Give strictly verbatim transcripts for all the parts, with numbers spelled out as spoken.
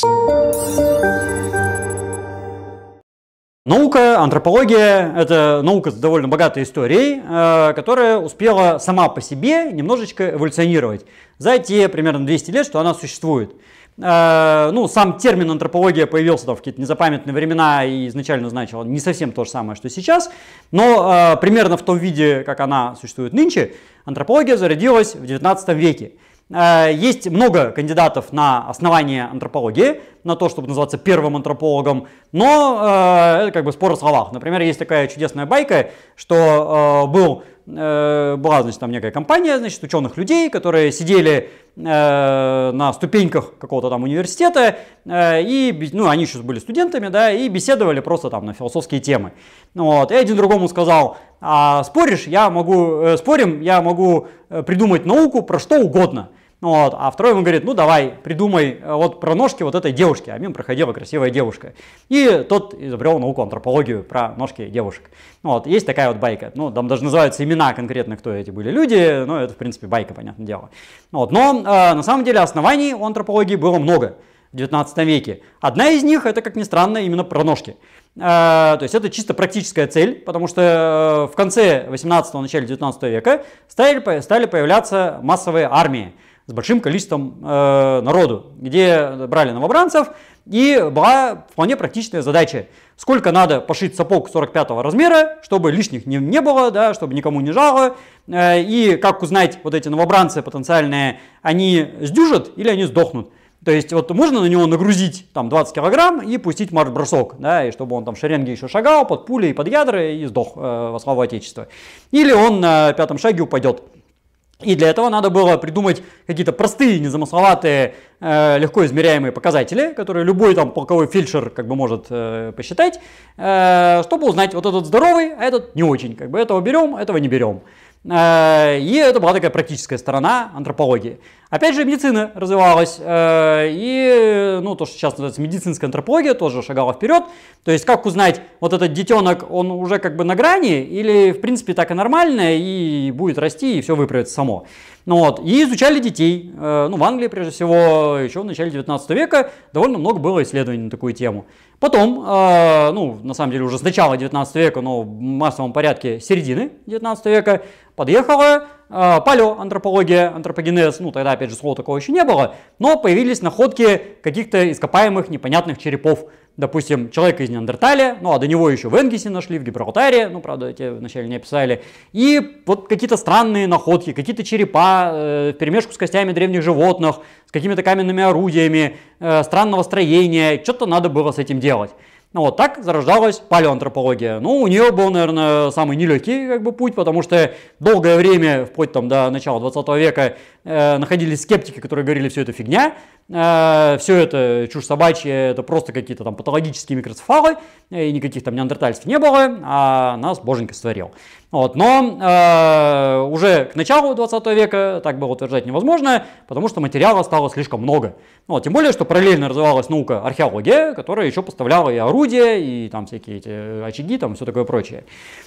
Наука, антропология – это наука с довольно богатой историей, которая успела сама по себе немножечко эволюционировать за те примерно двести лет, что она существует. Ну, сам термин антропология появился там, в какие-то незапамятные времена и изначально значил не совсем то же самое, что сейчас, но примерно в том виде, как она существует нынче, антропология зародилась в девятнадцатом веке. Есть много кандидатов на основание антропологии, на то, чтобы называться первым антропологом, но э, это как бы спор о словах. Например, есть такая чудесная байка, что э, был, э, была значит, там некая компания значит, ученых людей, которые сидели э, на ступеньках какого-то там университета, э, и ну, они еще были студентами, да, и беседовали просто там на философские темы. Вот. И один другому сказал: а споришь, я могу, э, спорим, я могу придумать науку про что угодно. Вот. А второй ему говорит: ну давай, придумай вот про ножки вот этой девушки. А мимо проходила красивая девушка. И тот изобрел науку антропологию про ножки девушек. Вот. Есть такая вот байка. Ну, там даже называются имена конкретно, кто эти были люди. Но это, в принципе, байка, понятное дело. Вот. Но э, на самом деле оснований у антропологии было много в девятнадцатом веке. Одна из них, это, как ни странно, именно про ножки. То есть это чисто практическая цель, потому что в конце восемнадцатого, начале девятнадцатого века стали, стали появляться массовые армии с большим количеством э, народу, где брали новобранцев, и была вполне практичная задача: сколько надо пошить сапог сорок пятого размера, чтобы лишних не, не было, да, чтобы никому не жало, э, и как узнать, вот эти новобранцы потенциальные, они сдюжат или они сдохнут. То есть вот можно на него нагрузить там двадцать килограмм и пустить марш-бросок, да, и чтобы он там в шеренге еще шагал под пули и под ядра и сдох э, во славу Отечества. Или он на пятом шаге упадет. И для этого надо было придумать какие-то простые, незамысловатые, э, легко измеряемые показатели, которые любой там полковой фельдшер как бы может э, посчитать, э, чтобы узнать, вот этот здоровый, а этот не очень. Как бы этого берем, этого не берем. И это была такая практическая сторона антропологии. Опять же, медицина развивалась, и ну, то, что сейчас называется медицинская антропология, тоже шагала вперед. То есть, как узнать, вот этот детенок, он уже как бы на грани, или в принципе так и нормально, и будет расти, и все выправится само. Ну, вот. И изучали детей. Ну, в Англии, прежде всего, еще в начале девятнадцатого века довольно много было исследований на такую тему. Потом, э, ну, на самом деле, уже с начала девятнадцатого века, но в массовом порядке с середины девятнадцатого века подъехала э, палеоантропология, антропогенез. Ну, тогда, опять же, слова такого еще не было, но появились находки каких-то ископаемых непонятных черепов. Допустим, человека из Неандерталя, ну а до него еще в Энгисе нашли, в Гибралтаре, ну правда, те вначале не описали. И вот какие-то странные находки, какие-то черепа э, вперемешку с костями древних животных, с какими-то каменными орудиями, э, странного строения, что-то надо было с этим делать. Ну, вот так зарождалась палеоантропология. Ну, у нее был, наверное, самый нелегкий как бы, путь, потому что долгое время, вплоть там, до начала двадцатого века, э, находились скептики, которые говорили: все это фигня, э, все это чушь собачья, это просто какие-то там патологические микроцефалы, и никаких там неандертальцев не было, а нас боженька створил. Вот. Но э, уже к началу двадцатого века так было утверждать невозможно, потому что материала стало слишком много. Вот. Тем более, что параллельно развивалась наука археология, которая еще поставляла и орудия, и там всякие эти очаги, там все такое прочее.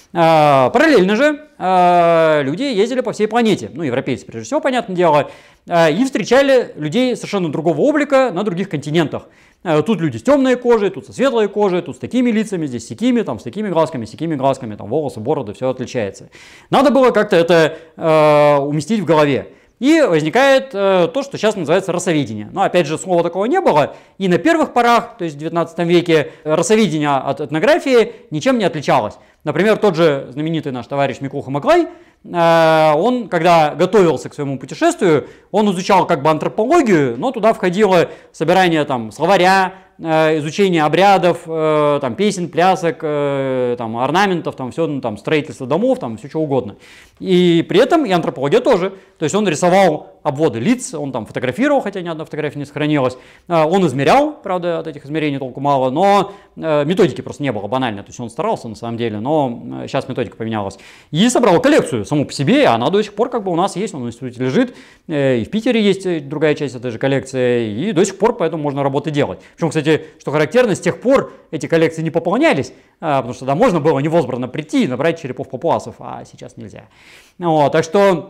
Э, параллельно же э, люди ездили по всей планете, ну, европейцы прежде всего, понятное дело, э, и встречали людей совершенно другого облика на других континентах. Тут люди с темной кожей, тут со светлой кожей, тут с такими лицами, здесь с такими, там с такими глазками, с такими глазками, там волосы, бороды, все отличается. Надо было как-то это э, уместить в голове. И возникает э, то, что сейчас называется расоведение. Но опять же, слова такого не было. И на первых порах, то есть в девятнадцатом веке, расоведение от этнографии ничем не отличалось. Например, тот же знаменитый наш товарищ Миклуха Маклай, э, он, когда готовился к своему путешествию, он изучал как бы антропологию, но туда входило собирание там словаря, изучение обрядов, там, песен, плясок, там, орнаментов, там, все, ну, там, строительство домов, там, все что угодно. И при этом и антропология тоже. То есть он рисовал обводы лиц, он там фотографировал, хотя ни одна фотография не сохранилась. Он измерял, правда, от этих измерений толку мало, но методики просто не было, банально. То есть он старался на самом деле, но сейчас методика поменялась. И собрал коллекцию саму по себе, она до сих пор как бы у нас есть, он в институте лежит. И в Питере есть другая часть этой же коллекции, и до сих пор поэтому можно работы делать. Причем, кстати, что характерно, с тех пор эти коллекции не пополнялись, потому что тогда можно было невозбранно прийти и набрать черепов папуасов, а сейчас нельзя. Вот, так что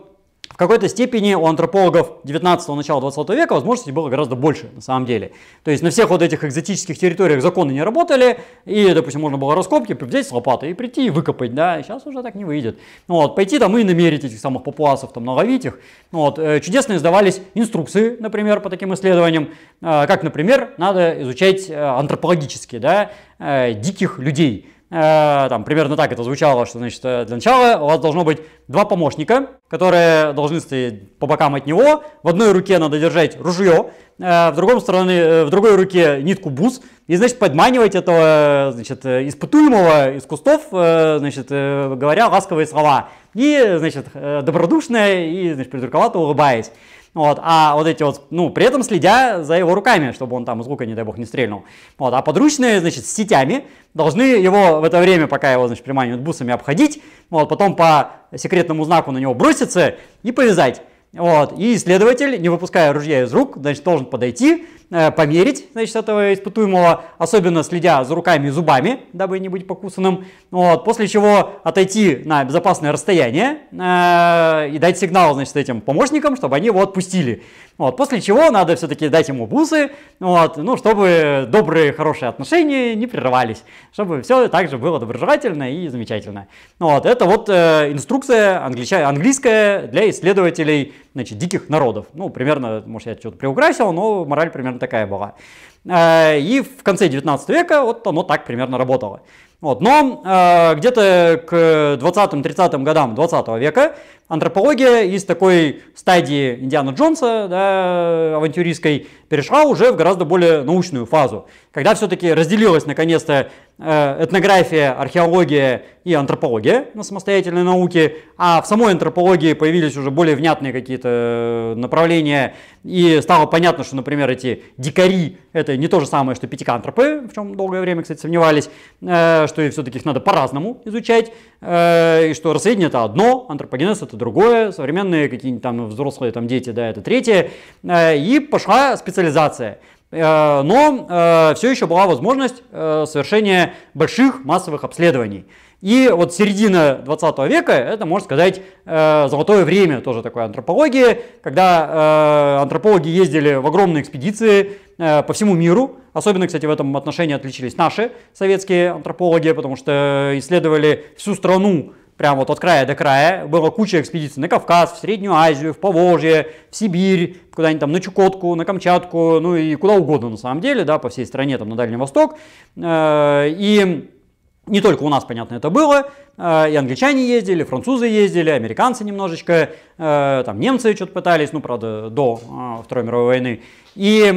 в какой-то степени у антропологов девятнадцатого, начала двадцатого века возможностей было гораздо больше на самом деле. То есть на всех вот этих экзотических территориях законы не работали, и, допустим, можно было раскопки взять с лопатой и прийти и выкопать, да, сейчас уже так не выйдет. Вот, пойти там и намерить этих самых папуасов, там, наловить их. Вот, чудесно издавались инструкции, например, по таким исследованиям, как, например, надо изучать антропологически, да, диких людей. Там примерно так это звучало, что, значит, для начала у вас должно быть два помощника, которые должны стоять по бокам от него. В одной руке надо держать ружье, в другой стороне, в другой руке нитку бус, и, значит, подманивать этого, значит, испытуемого из кустов, значит, говоря ласковые слова. И, значит, добродушно и, значит, придурковато улыбаясь. Вот, а вот эти вот, ну, при этом следя за его руками, чтобы он там из лука, не дай бог, не стрельнул. Вот, а подручные, значит, с сетями должны его в это время, пока его, значит, приманивают бусами, обходить, вот, потом по секретному знаку на него броситься и повязать. Вот, и исследователь, не выпуская ружья из рук, значит, должен подойти, э, померить, значит, этого испытуемого, особенно следя за руками и зубами, дабы не быть покусанным, вот, после чего отойти на безопасное расстояние э, и дать сигнал, значит, этим помощникам, чтобы они его отпустили. Вот, после чего надо все-таки дать ему бусы, вот, ну, чтобы добрые, хорошие отношения не прерывались, чтобы все также было доброжелательно и замечательно. Вот, это вот э, инструкция англича... английская для исследователей, значит, диких народов. Ну, примерно, может, я что-то приукрасил, но мораль примерно такая была. Э, и в конце девятнадцатого века вот оно так примерно работало. Вот, но э, где-то к двадцатым-тридцатым годам двадцатого века антропология из такой стадии Индиана Джонса, да, авантюристской, перешла уже в гораздо более научную фазу, когда все-таки разделилась наконец-то э, этнография, археология и антропология на самостоятельной науке, а в самой антропологии появились уже более внятные какие-то направления, и стало понятно, что, например, эти дикари — это не то же самое, что пятикантропы, в чем долгое время, кстати, сомневались, э, что и все-таки их надо по-разному изучать, э, и что расследование — это одно, антропогенез — это другое, современные какие-нибудь там взрослые там дети, да, это третье, э, и пошла специализация. Э, но э, все еще была возможность э, совершения больших массовых обследований. И вот середина двадцатого века — это, можно сказать, э, золотое время тоже такой антропологии, когда э, антропологи ездили в огромные экспедиции э, по всему миру. Особенно, кстати, в этом отношении отличились наши советские антропологи, потому что исследовали всю страну прямо вот от края до края. Была куча экспедиций на Кавказ, в Среднюю Азию, в Поволжье, в Сибирь, куда-нибудь там на Чукотку, на Камчатку, ну и куда угодно на самом деле, да, по всей стране, там на Дальний Восток. Э, и не только у нас, понятно, это было, и англичане ездили, французы ездили, американцы немножечко, там немцы что-то пытались, ну, правда, до Второй мировой войны. И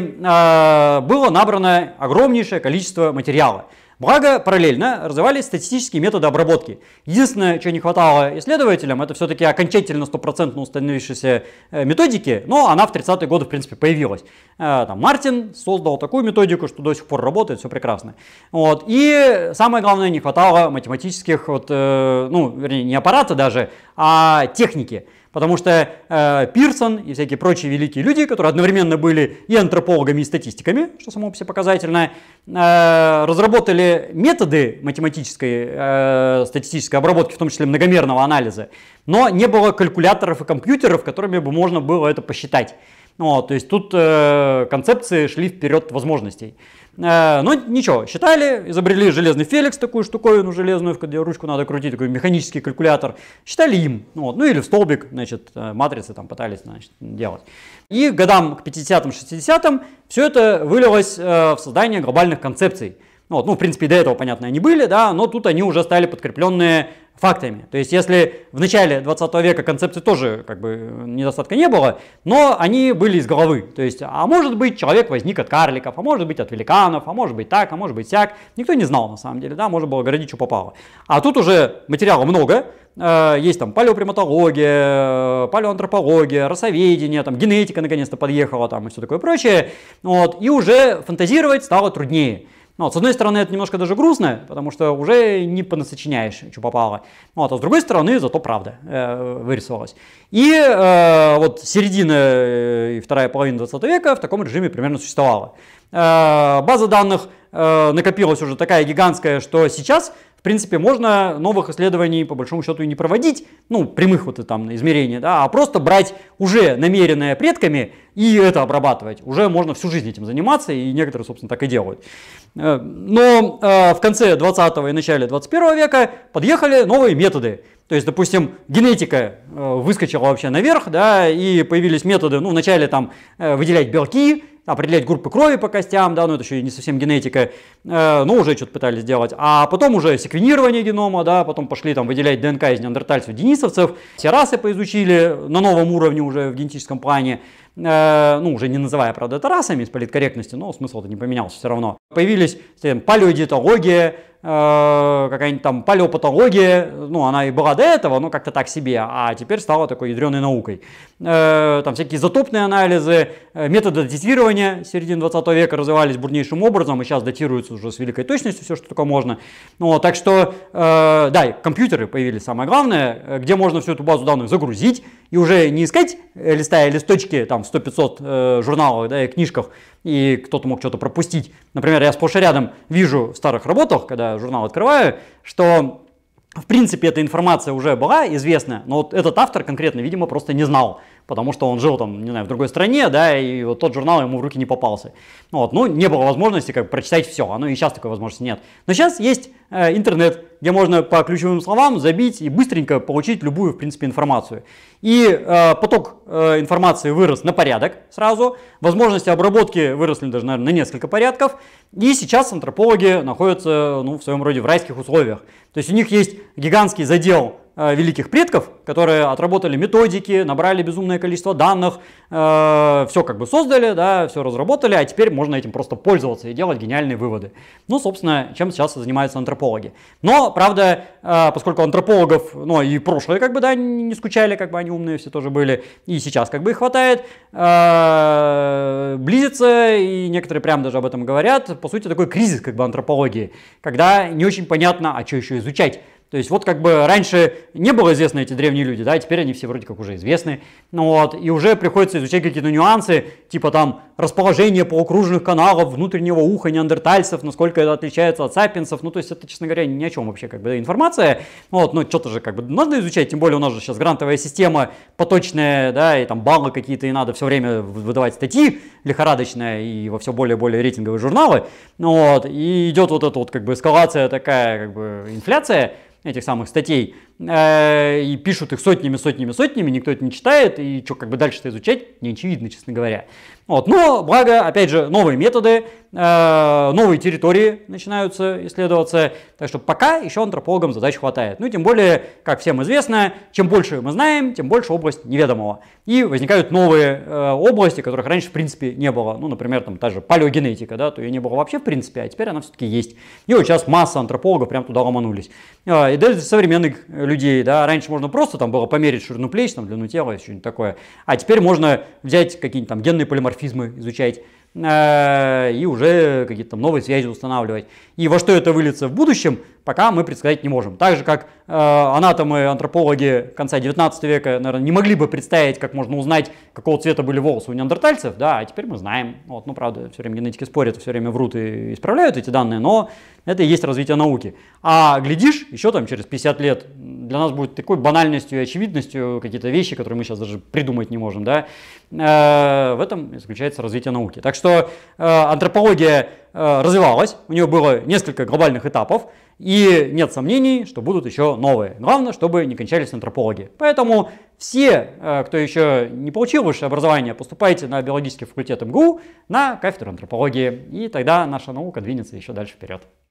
было набрано огромнейшее количество материала. Благо, параллельно развивались статистические методы обработки. Единственное, что не хватало исследователям, это все-таки окончательно стопроцентно установившейся методики, но она в тридцатые годы, в принципе, появилась. Там Мартин создал такую методику, что до сих пор работает, все прекрасно. Вот. И самое главное, не хватало математических, вот, ну, вернее, не аппарата даже, а техники. Потому что э, Пирсон и всякие прочие великие люди, которые одновременно были и антропологами, и статистиками, что само по себе показательно, э, разработали методы математической э, статистической обработки, в том числе многомерного анализа, но не было калькуляторов и компьютеров, которыми бы можно было это посчитать. Вот, то есть тут э, концепции шли вперед возможностей. Э, но ничего, считали, изобрели железный Феликс, такую штуковину железную, где ручку надо крутить, такой механический калькулятор. Считали им, вот, ну или в столбик, значит, матрицы там пытались, значит, делать. И к годам к пятидесятым-шестидесятым все это вылилось э, в создание глобальных концепций. Вот, ну, в принципе, до этого, понятно, они были, да, но тут они уже стали подкрепленные фактами. То есть, если в начале двадцатого века концепций тоже как бы недостатка не было, но они были из головы. То есть, а может быть, человек возник от карликов, а может быть, от великанов, а может быть так, а может быть сяк. Никто не знал на самом деле, да, можно было городить, что попало. А тут уже материала много. Есть там палеоприматология, палеоантропология, расоведение, там генетика наконец-то подъехала, там и все такое прочее. Вот, и уже фантазировать стало труднее. Вот, с одной стороны, это немножко даже грустно, потому что уже не понасочиняешь, что попало. Вот, а с другой стороны, зато правда э, вырисовалась. И э, вот середина и вторая половина двадцатого века в таком режиме примерно существовала. Э, база данных э, накопилась уже такая гигантская, что сейчас, в в принципе, можно новых исследований по большому счету и не проводить, ну, прямых вот там измерений, да, а просто брать уже намеренное предками и это обрабатывать. Уже можно всю жизнь этим заниматься, и некоторые, собственно, так и делают. Но в конце двадцатого и начале двадцать первого века подъехали новые методы. То есть, допустим, генетика выскочила вообще наверх, да, и появились методы, ну, вначале там выделять белки, определять группы крови по костям, да, но это еще и не совсем генетика, э, но уже что-то пытались делать. А потом уже секвенирование генома, да, потом пошли там выделять ДНК из неандертальцев, денисовцев, все расы поизучили на новом уровне уже в генетическом плане, э, ну, уже не называя, правда, это расами из политкорректности, но смысл-то не поменялся все равно. Появились там, палеодиетология, э, какая-нибудь там палеопатология, ну, она и была до этого, но как-то так себе, а теперь стала такой ядреной наукой. Э, там всякие изотопные анализы, э, методы датирования с середины двадцатого века развивались бурнейшим образом, и сейчас датируются уже с великой точностью все, что только можно. Ну, так что, э, да, компьютеры появились, самое главное, где можно всю эту базу данных загрузить, и уже не искать, листая листочки там в сто-пятьсот э, журналах, да, и книжках, и кто-то мог что-то пропустить. Например, я сплошь и рядом вижу в старых работах, когда журнал открываю, что в принципе эта информация уже была известна, но вот этот автор конкретно, видимо, просто не знал, потому что он жил там, не знаю, в другой стране, да, и вот тот журнал ему в руки не попался. Вот, ну, не было возможности как бы прочитать все, оно и сейчас такой возможности нет. Но сейчас есть э, интернет, где можно по ключевым словам забить и быстренько получить любую, в принципе, информацию. И э, поток э, информации вырос на порядок сразу, возможности обработки выросли даже, наверное, на несколько порядков, и сейчас антропологи находятся, ну, в своем роде в райских условиях. То есть у них есть гигантский задел э, великих предков, которые отработали методики, набрали безумное количество данных, э, все как бы создали, да, все разработали, а теперь можно этим просто пользоваться и делать гениальные выводы. Ну, собственно, чем сейчас занимаются антропологи. Но, правда, э, поскольку антропологов, ну, и прошлое как бы, да, не скучали, как бы они умные все тоже были, и сейчас как бы их хватает, э, близится, и некоторые прям даже об этом говорят, по сути, такой кризис как бы антропологии, когда не очень понятно, а что еще изучать. То есть вот как бы раньше не было известно эти древние люди, да, теперь они все вроде как уже известны, ну вот, и уже приходится изучать какие-то нюансы, типа там расположение полукружных каналов внутреннего уха неандертальцев, насколько это отличается от сапиенсов, ну то есть это, честно говоря, ни о чем вообще как бы да, информация, вот, ну что-то же как бы надо изучать, тем более у нас же сейчас грантовая система поточная, да, и там баллы какие-то, и надо все время выдавать статьи лихорадочные и во все более и более рейтинговые журналы, ну вот, и идет вот эта вот как бы эскалация такая, как бы инфляция этих самых статей, э, и пишут их сотнями, сотнями, сотнями, никто это не читает, и что как бы дальше-то изучать, не очевидно, честно говоря. Вот. Но, благо, опять же, новые методы, э, новые территории начинаются исследоваться, так что пока еще антропологам задач хватает. Ну и тем более, как всем известно, чем больше мы знаем, тем больше область неведомого. И возникают новые э, области, которых раньше в принципе не было. Ну, например, там та же палеогенетика, да, то ее не было вообще в принципе, а теперь она все-таки есть. И вот сейчас масса антропологов прям туда ломанулись. Э, и даже современных людей, да, раньше можно просто там было померить ширину плеч, там, длину тела, что-нибудь такое. А теперь можно взять какие-нибудь там генные полиморфизмы, изучать, э, и уже какие-то там новые связи устанавливать. И во что это выльется в будущем, пока мы предсказать не можем. Так же, как э, анатомы, антропологи конца девятнадцатого века, наверное, не могли бы представить, как можно узнать, какого цвета были волосы у неандертальцев, да, а теперь мы знаем. Вот, ну, правда, все время генетики спорят, все время врут и исправляют эти данные, но это и есть развитие науки. А глядишь, еще там через пятьдесят лет для нас будет такой банальностью и очевидностью какие-то вещи, которые мы сейчас даже придумать не можем, да, э, в этом заключается развитие науки. Так что э, антропология э, развивалась, у нее было несколько глобальных этапов, и нет сомнений, что будут еще новые. Главное, чтобы не кончались антропологи. Поэтому все, кто еще не получил высшее образование, поступайте на биологический факультет эм гэ у на кафедру антропологии, и тогда наша наука двинется еще дальше вперед.